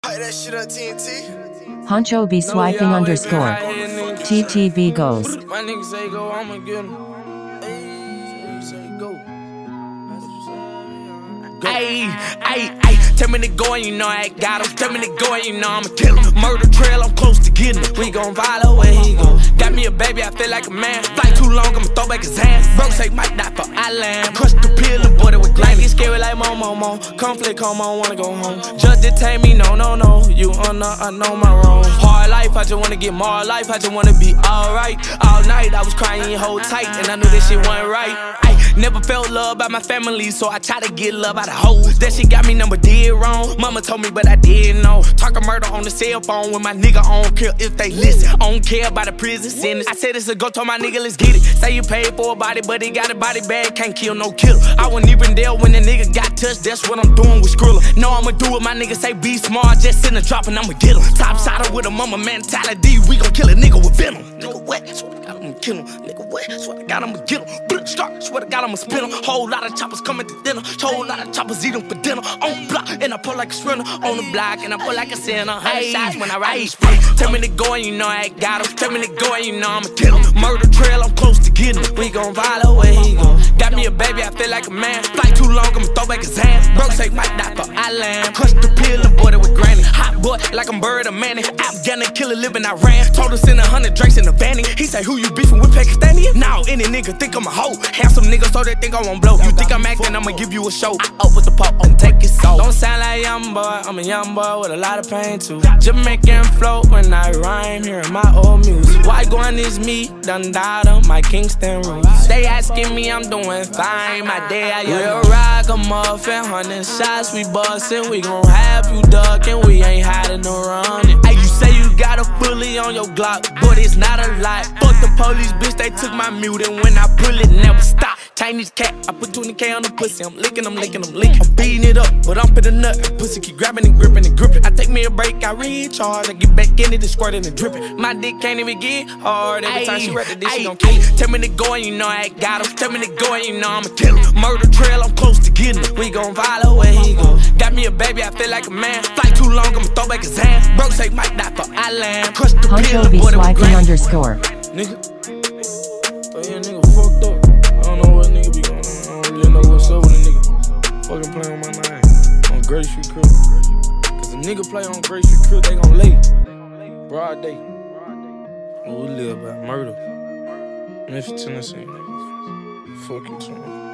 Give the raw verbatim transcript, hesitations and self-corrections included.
That shit on T N T. Honcho be swiping no, underscore. T T B goes. My niggas say go, I'ma get him. Ayy, ayy, ayy, tell me to go and you know I got him. Tell me to go and you know I'ma kill him. Murder trail, I'm close to getting him. We gon' follow where he go. Got me a baby, I feel like a man. Fly too long, I'ma throw back his hands. Broke take my die for island. Crush the pill and boy, it was glad. Get scary like mo, mo, mo. Conflict, come on, wanna go home. Just detain me, no, no, no. You on the, I know my wrong. Hard life, I just wanna get more life. I just wanna be alright. All night, I was crying, hold tight. And I knew this shit wasn't right. Ay, never felt love by my family, so I try to get love out of hoes. That shit got me number dead wrong. Mama told me, but I didn't know. Talking murder on the cell phone when my nigga on kill if they listen. I don't care about the prison sentence. I said it's a go, told my nigga, let's get it. Say you paid for a body, but he got a body bag, can't kill no killer. I wasn't even there when the nigga got touched, that's what I'm doing with Skrilla. Know I'ma do it, my nigga say be smart, just send a drop and I'ma get him. Top sider with a mama mentality, we gon' kill a nigga with venom. Nigga wet, swear to God I'ma kill him. Nigga wet, swear to God I'ma get him. Start, swear to God I'ma spin him. Whole lot of choppers coming to dinner, whole lot of choppers eat them for dinner. On block, and I pull like a sprinter. On the block, and I pull like a sinner. Hundred shots when I ride the sprint. Tell me to go and you know I got him. Tell me to go and you know I'ma kill him. Murder trail, I'm close to getting him. We gon' follow where he go. Got me a baby, I feel like a man. Fly too long, I'ma throw back his hands. Broke take my die for island. Crush the pill and boy, it with granny. Hot boy, like I'm bird or manny. Afghan killer living I ran. Told us in a hundred drinks in the vanny. He say, who you beefing with, Pakistani? Now any nigga think I'm a hoe. Have some niggas so they think I won't blow. You think I'm acting, I'ma give you a show. I up with the pop, I'm take it so. Don't sound like young boy, I'm a young boy with a lot of pain too. Jamaican flow when I rhyme, hearing my old music. Why going is me, done died on my Kingston roots. They asking me I'm doing fine, my day I real rock, I'm off and hundred shots we bustin'. We gon' have you duckin', we ain't hiding or running. Hey, you say you got a bully on your Glock, but it's not a lot. Fuck the police, bitch, they took my mute and when I pull it, never stop. Chinese cat, I put twenty K on the pussy. I'm licking, I'm licking, I'm licking. I'm beating it up, but I'm in the nut. Pussy keep grabbing and gripping and gripping. I take me a break, I recharge. I get back in it and squirting and dripping. My dick can't even get hard. Every time she read the dish, she gon' kill it. Tell me to go and you know I got him. Tell me to go and you know I'ma kill him. Murder trail, I'm close to getting him. We gon' follow where he go. Got me a baby, I feel like a man. Fly too long, I'ma throw back his hands. Broke take my die for island. Crush the pill, Honcho be swiping underscore. Nigga, oh yeah, nigga fucked up. I don't know what nigga be going on. I don't really know what's up with a nigga. Fucking playing with my name on Grace Street Crib. Cause a nigga play on Grace Street Crib, they gon' lay. Broad day. We live by murder. Memphis, Tennessee. Fucking to